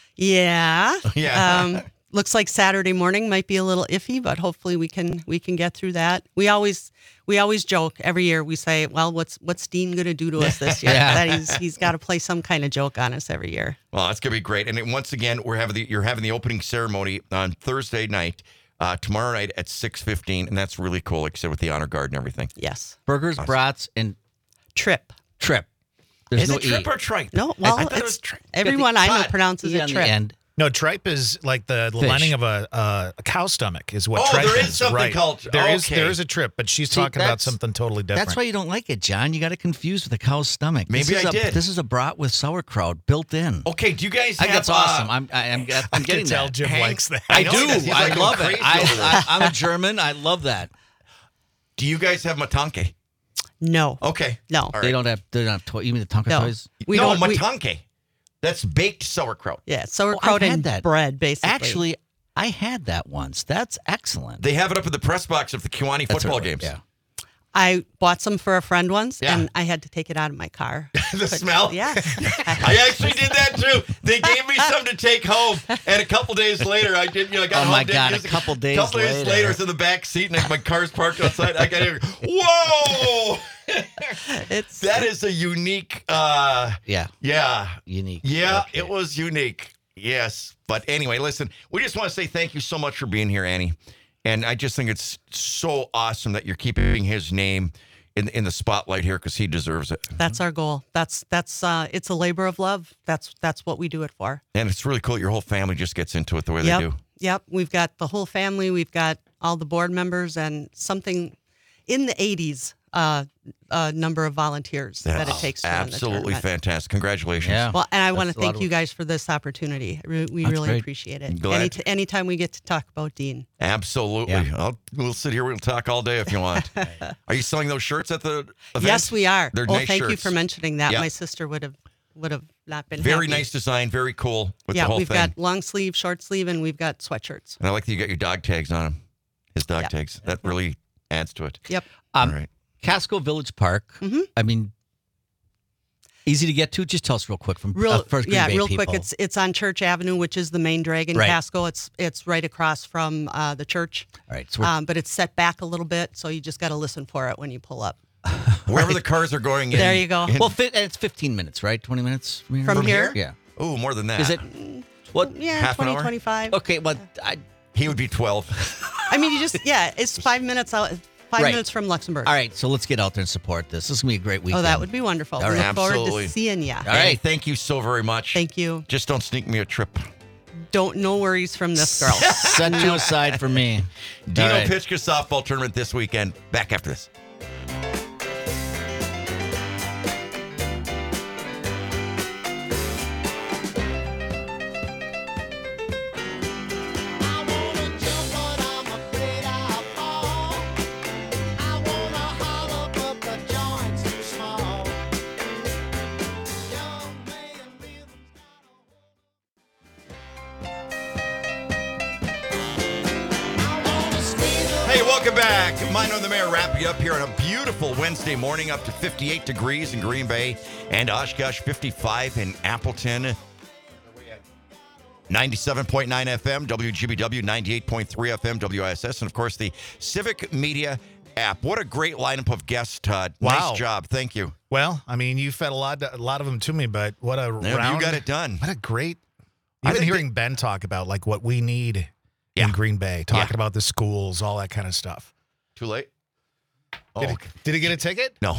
Yeah. Yeah. Um, looks like Saturday morning might be a little iffy, but hopefully we can we can get through that. We always we always joke every year. We say, "Well, what's what's Dean going to do to us this year?" Yeah. That he's he's got to play some kind of joke on us every year. Well, that's gonna be great. And then once again, we're having the you're having the opening ceremony on Thursday night, uh, tomorrow night at six fifteen, and that's really cool. Like I said, with the honor guard and everything. Yes. Burgers, brats, and Trip. trip. There's Is no it tripe E. or tripe? No, well, I, I thought it it's- was tripe. Everyone I know Todd, pronounces E it on the trip. end. No, tripe is like the Fish. lining of a, uh, a cow stomach is what Oh, tripe there is is. something right. called- There is okay. there is a trip, but she's See, talking about that's- something totally different. That's why you don't like it, John. You got it confused with a cow's stomach. Maybe this is I a, did. This is a brat with sauerkraut built in. Okay, do you guys I have? think that's uh, awesome. I'm I, I'm, I'm I getting can tell that. Jim Hank- likes that. I I know do. he does. He's I like love going it. crazy over there. I, I, I'm a German. I love that. Do you guys have matanke? No, Okay. no. All right. They don't have. They don't have toy. You mean the Tonka No. toys? We no, don't. we- matanke. That's baked sauerkraut. yeah, I've sauerkraut had and that. bread, basically. Actually, I had that once. That's excellent. They have it up in the press box of the Kiwani That's football right, games. Yeah. I bought some for a friend once, Yeah. and I had to take it out of my car. The smell? Yeah. I actually did that too. They gave me some to take home, and a couple days later, I did. You know, I got Oh home. my didn't God, use a it. couple days couple days later. later, it's in the back seat, and my car's parked outside. I got here. Whoa! It's That is a unique. uh Yeah. Yeah, Unique. yeah, Okay. it was unique. Yes, but anyway, listen. We just want to say thank you so much for being here, Annie. And I just think it's so awesome that you're keeping his name in in the spotlight here because he deserves it. that's our goal. That's that's uh, it's a labor of love. That's that's what we do it for. And it's really cool. Your whole family just gets into it the way Yep. they do. Yep. We've got the whole family. We've got all the board members and something in the eighties. Uh, uh, number of volunteers that it That's takes to run the absolutely tournament. fantastic. Congratulations. Yeah. Well, and I want to That's a lot thank of you work. guys for this opportunity. Re- We That's really great. appreciate it. Glad Any to- anytime we get to talk about Dean. Absolutely. Yeah. I'll, we'll sit here. We'll talk all day if you want. Are you selling those shirts at the event? Yes, we are. They're oh, nice thank you shirts. for mentioning that. Yeah. My sister would have would have not been Very happy. nice design. Very cool with yeah, the whole we've thing. got long sleeve, short sleeve, and we've got sweatshirts. And I like that you got your dog tags on them. His dog Yeah. tags. That really adds to it. Yep. Um, all right. Casco Village Park. Mhm. I mean, easy to get to. Just tell us real quick from Real, uh, first Green yeah, Bay real people. quick. It's it's on Church Avenue, which is the main drag in Right. Casco. It's it's right across from uh, the church, All right. So we're, um, but it's set back a little bit, so you just got to listen for it when you pull up. Wherever the cars are going in. There you go. in- well, fi- and it's fifteen minutes, right? twenty minutes from here. From From here? Yeah. oh, more than that. Is it? What? Yeah, Half an twenty, hour? twenty-five. Okay. Well, I, He would be twelve. I mean, you just yeah, it's five minutes out, five Right. minutes from Luxembourg. all right. So let's get out there and support this. This is gonna be a great weekend. Oh, that would be wonderful. All we right. look forward Absolutely. to seeing you. All Annie, right. thank you so very much. Thank you. Just don't sneak me a trip. Don't no worries from this girl. Set you aside for me. Dino All right. Pitchka softball tournament this weekend. Back after this. I wanna jump, but I'm afraid I'll fall. I wanna holler, but the joint's too small. Young man rhythm's I wanna squeeze a Hey, welcome back. Mino the Mayor wrapping you up here on a beautiful Wednesday morning, up to fifty-eight degrees in Green Bay and Oshkosh, fifty-five in Appleton. ninety-seven point nine F M, W G B W, ninety-eight point three F M, W I S S, and of course the Civic Media app. What a great lineup of guests, Todd. Wow. Nice job. Thank you. Well, I mean, you fed a lot, a lot of them to me, but what a Yeah, round! you got it done. What a great. I Even think hearing Ben talk about like what we need Yeah. in Green Bay, talking Yeah. about the schools, all that kind of stuff. Too late? Oh, Did, he, did he get a ticket? no.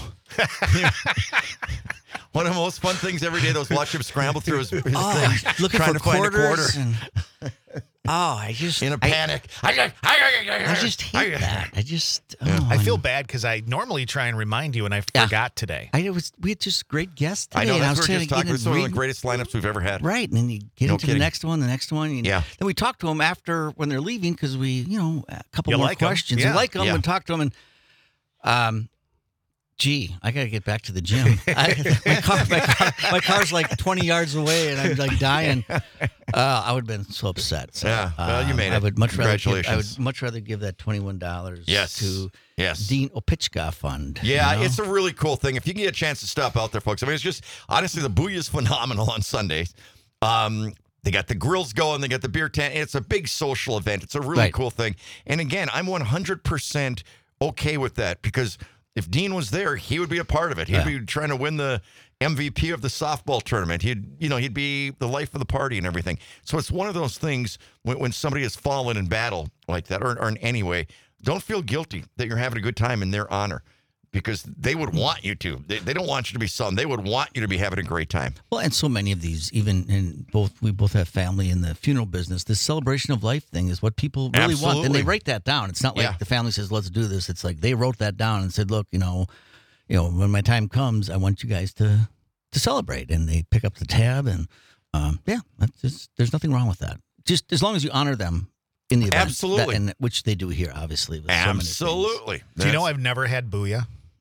One of the most fun things every day, those watch him scramble through his, his Oh, things, looking trying for to find a quarter quarters. And, oh, I just in a I- panic. I, I, I, just hate that. I just. Oh, I feel I'm- bad because I normally try and remind you, and I Yeah. forgot today. I was. We had just great guests today. I know, and I that's was what we're trying just to talking. get This is in one of the read- greatest lineups we've ever had. Right, and then you get No into kidding. the next one, the next one. And Yeah. Then we talk to them after when they're leaving because we, you know, a couple You more like 'em. questions. Yeah. We like them Yeah. and talk to them and, um, gee, I got to get back to the gym. I, my car, my car, my car's like twenty yards away, and I'm like dying. Uh, I would have been so upset. So, Yeah, well, you um, made I it. would much rather. Give, I Congratulations. would much rather give that twenty-one dollars. Yes. To Yes. Dean Opitchka Fund. Yeah, you know? it's a really cool thing. If you can get a chance to stop out there, folks. I mean, it's just, honestly, the Booyah is phenomenal on Sundays. Um, they got the grills going. They got the beer tent. It's a big social event. It's a really Right. cool thing. And again, I'm one hundred percent okay with that because if Dean was there, he would be a part of it. He'd Yeah. be trying to win the M V P of the softball tournament. He'd, you know, he'd be the life of the party and everything. So it's one of those things when, when somebody has fallen in battle like that, or, or in any way, don't feel guilty that you're having a good time in their honor because they would want you to. They, they don't want you to be sullen. They would want you to be having a great time. Well, and so many of these, even in both, we both have family in the funeral business. This celebration of life thing is what people really want, and Absolutely. they write that down. It's not like Yeah. the family says, "Let's do this." It's like they wrote that down and said, "Look, you know, you know, when my time comes, I want you guys to to celebrate." And they pick up the tab, and um, yeah, that's just, there's nothing wrong with that. Just as long as you honor them in the event, Absolutely. that, and which they do here, obviously. with so many things. Absolutely. Do you know That's- I've never had Booyah?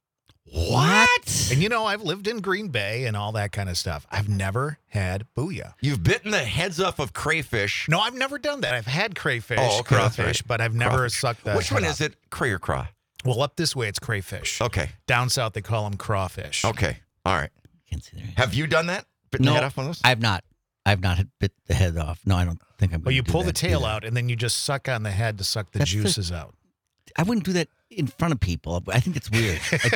What? And you know, I've lived in Green Bay and all that kind of stuff. I've never had booyah. You've bitten the heads off of crayfish. No, I've never done that. I've had crayfish, Oh, okay, that's crawfish, right. but I've never Crawfish. sucked that. Which one head is off. it? Cray or craw? Well, up this way, it's crayfish. Okay. Down south, they call them crawfish. Okay. All right. Can't see there. Have you done that? Bitten No, the head off one of those? I've not. I've not had bit the head off. No, I don't think I'm. Well, gonna you do pull the that tail either. out, and then you just suck on the head to suck the That's the- juices out. I wouldn't do that in front of people. I think it's weird. I,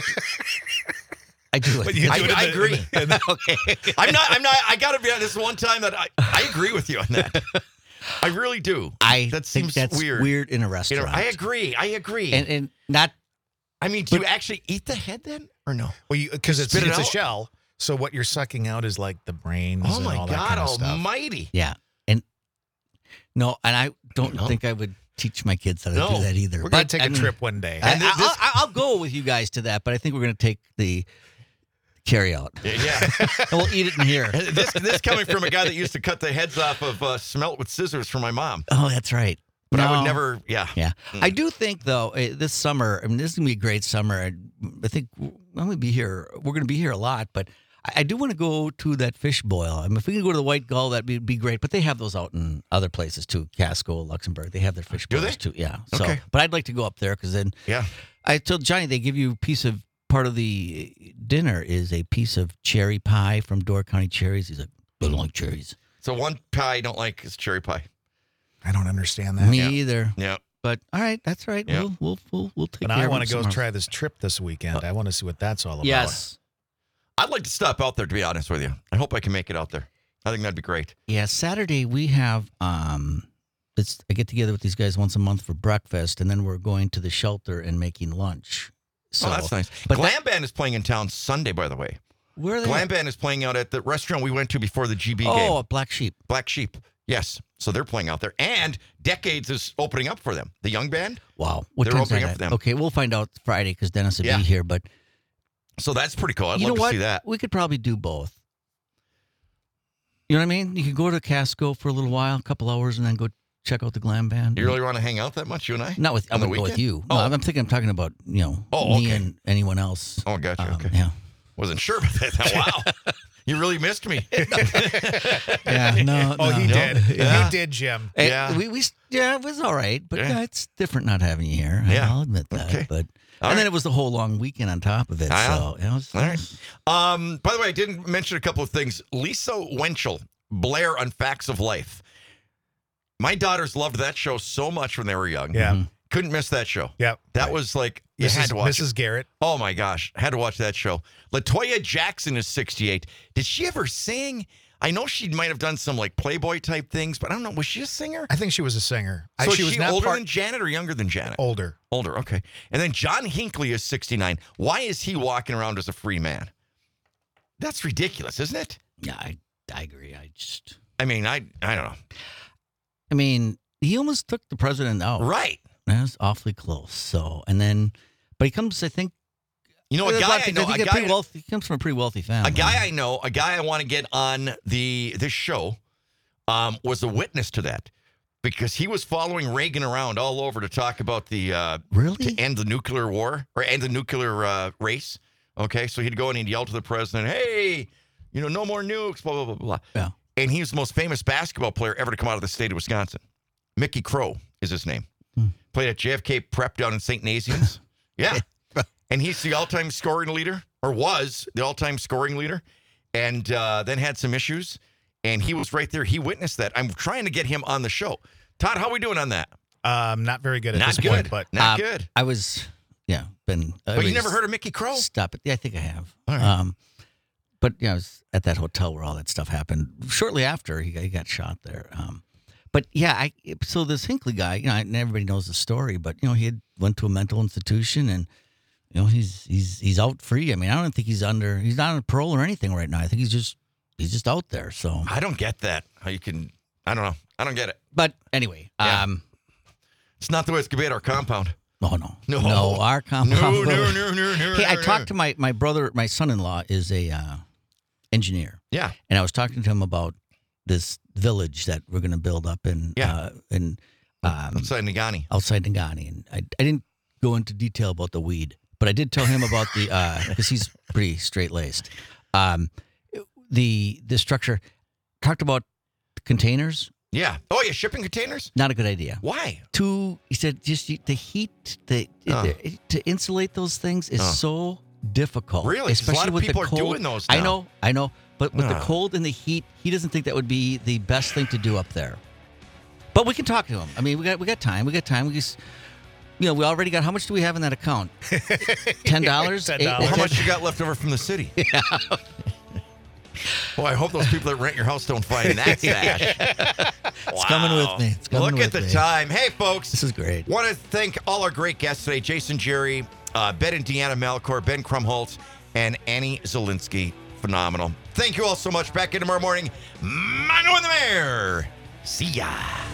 I do it. But you I- do it in I the- agree. in the- okay. I'm not. I'm not. I got to be honest. This one time that I, I agree with you on that. I really do. I that think seems that's weird. weird in a You know, restaurant. I agree. I agree. And and not I mean, do you actually eat the head then, or no? Well, because it's, Spit it it's a out? shell, so what you're sucking out is like the brains Oh and my all that God kind of stuff. Almighty! yeah. And no, and I don't No. think I would teach my kids how to No. do that either. We're going But, to take I a mean, trip one day. I, And this- will I'll go with you guys to that, but I think we're going to take the carry out. Yeah. And we'll eat it in here. this this coming from a guy that used to cut the heads off of uh, smelt with scissors for my mom, Oh, that's right. but I No. would never. Yeah. Yeah, Mm. I do think though eh, this summer. I mean, this is gonna be a great summer. I, I think I'm gonna be here. We're gonna be here a lot, but I, I do want to go to that fish boil. I mean, if we can go to the White Gull, that'd be, be great. But they have those out in other places too, Casco, Luxembourg. They have their fish Do boils they? too. Yeah. So, Okay. but I'd like to go up there because then Yeah. I told Johnny they give you a piece of part of the dinner is a piece of cherry pie from Door County Cherries. He's like, I don't like cherries. So one pie I don't like is cherry pie. I don't understand that. Me yeah. either. Yeah. But all right, that's right. Yeah. We'll we'll we'll we'll take But care I of want it to go somehow. try this trip this weekend. I want to see what that's all about. Yes. I'd like to stop out there, to be honest with you. I hope I can make it out there. I think that'd be great. Yeah, Saturday we have um it's I get together with these guys once a month for breakfast and then we're going to the shelter and making lunch. So oh, that's nice. but Glam Band is playing in town Sunday, by the way. where are they? Glam at? Band is playing out at the restaurant we went to before the G B Oh, game. a Black Sheep. Black Sheep. Yes. So they're playing out there. And Decades is opening up for them. The young band. Wow. What They're time's opening that up at? for them. Okay, we'll find out Friday because Dennis will Yeah. be here. But So that's pretty cool. I'd you love know to what? see that. We could probably do both. You know what I mean? You could go to Casco for a little while, a couple hours, and then go check out the Glam Band. You really want to hang out that much, you and I? Not with I on the wouldn't go with weekend? you. No, Oh. I'm I'm thinking I'm talking about, you know, Oh, me okay. and anyone else. Oh, gotcha. Um, okay. Yeah. Wasn't sure about that. Wow. You really missed me. Yeah. No. Oh, no. he No. did. Yeah. He did, Jim. Eh, Yeah. we, we yeah, it was all right, but Yeah. yeah, it's different not having you here. Yeah. I'll admit that. Okay. But All and then right. it was the whole long weekend on top of it. Ah. So it was, All right. Um, by the way, I didn't mention a couple of things. Lisa Wenchel, Blair on Facts of Life. My daughters loved that show so much when they were young. Yeah. Mhm. Couldn't miss that show. Yep. That Right. was like, you Missus had to watch Missus it. Garrett. Oh my gosh, had to watch that show. Latoya Jackson is sixty-eight. Did she ever sing? I know she might have done some like Playboy type things, but I don't know. Was she a singer? I think she was a singer. I- So she is was she not older part- than Janet or younger than Janet? older. Older, okay. And then John Hinckley is sixty-nine. Why is he walking around as a free man? That's ridiculous, isn't it? yeah, I I agree. I just I mean, I I don't know. I mean, he almost took the president out. Right. That was awfully close. So and then but he comes, I think You know, a there's guy lots I of- know, think a a pretty guy, wealthy, he comes from a pretty wealthy family. a guy I know, a guy I want to get on the this show, um, was a witness to that because he was following Reagan around all over to talk about the uh, Really? to end the nuclear war or end the nuclear uh, race. Okay, so he'd go and he'd yell to the president, "Hey, you know, no more nukes." Blah blah blah blah. Yeah. And he was the most famous basketball player ever to come out of the state of Wisconsin. Mickey Crow is his name. Hmm. Played at J F K Prep down in Saint Nazianz. Yeah. And he's the all-time scoring leader, or was the all-time scoring leader, and uh, then had some issues. And he was right there. He witnessed that. I'm trying to get him on the show. Todd, how are we doing on that? Um, not very good at Not this good. point, but Not Uh, good. I was yeah, been I But you was- never heard of Mickey Crow? Stop it. Yeah, I think I have. All right. Um, but yeah, I was at that hotel where all that stuff happened. Shortly after he got, he got shot there. Um, but yeah, I so this Hinckley guy, you know, and everybody knows the story, but you know, he had went to a mental institution and you know, he's he's he's out free. I mean, I don't think he's under he's not on parole or anything right now. I think he's just he's just out there. So, I don't get that. How you can, I don't know. I don't get it. but anyway, Yeah. um, It's not the way it's going to be at our compound. no, no, No. no, our compound. No, no, no, no, no. Hey, I no, talked no. to my my brother, my son-in-law is a uh, engineer. Yeah. And I was talking to him about this village that we're going to build up in Yeah. uh, in um, Outside Nagani. outside Nagani, and I, I didn't go into detail about the weed, but I did tell him about the because he's pretty straight laced. Um, the the structure talked about containers. Yeah. Oh, yeah. Shipping containers? Not a good idea. Why? Too. He said just you- the heat the, Oh. the- to insulate those things is Oh. so difficult. Really? 'Cause a lot especially of with people the are cold. doing those I now. know. I know. But with the Ah. cold and the heat, he doesn't think that would be the best thing to do up there. But we can talk to him. I mean, we got we got time. We got time. We just, you know, we already got. How much do we have in that account? Ten dollars. ten dollars. Well, how much you got left over from the city? Yeah. Well, I hope those people that rent your house don't find that stash. It's coming with me. It's coming Look with at the me. time. Hey, folks. This is great. Want to thank all our great guests today, Jason Jerry, uh, Ben and Deanna Malcor, Ben Krumholtz, and Annie Zielinski. Phenomenal. Thank you all so much. Back in tomorrow morning. Mano and the Mayor. See ya.